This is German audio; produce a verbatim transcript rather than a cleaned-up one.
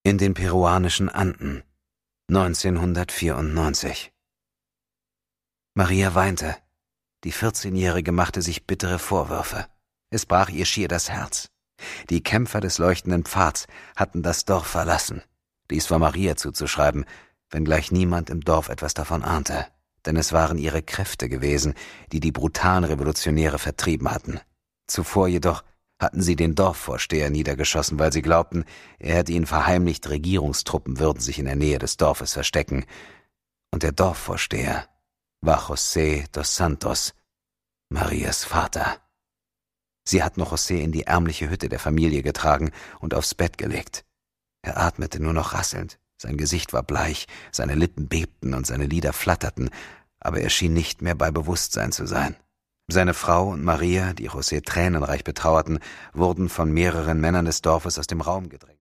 In den peruanischen Anden, neunzehnhundertvierundneunzig. Maria weinte. Die vierzehnjährige machte sich bittere Vorwürfe. Es brach ihr schier das Herz. Die Kämpfer des leuchtenden Pfads hatten das Dorf verlassen. Dies war Maria zuzuschreiben, wenngleich niemand im Dorf etwas davon ahnte, denn es waren ihre Kräfte gewesen, die die brutalen Revolutionäre vertrieben hatten. Zuvor jedoch hatten sie den Dorfvorsteher niedergeschossen, weil sie glaubten, er hätte ihnen verheimlicht, Regierungstruppen würden sich in der Nähe des Dorfes verstecken. Und der Dorfvorsteher war José dos Santos, Marias Vater. Sie hatten José in die ärmliche Hütte der Familie getragen und aufs Bett gelegt. Er atmete nur noch rasselnd, sein Gesicht war bleich, seine Lippen bebten und seine Lider flatterten, aber er schien nicht mehr bei Bewusstsein zu sein. Seine Frau und Maria, die José tränenreich betrauerten, wurden von mehreren Männern des Dorfes aus dem Raum gedrängt.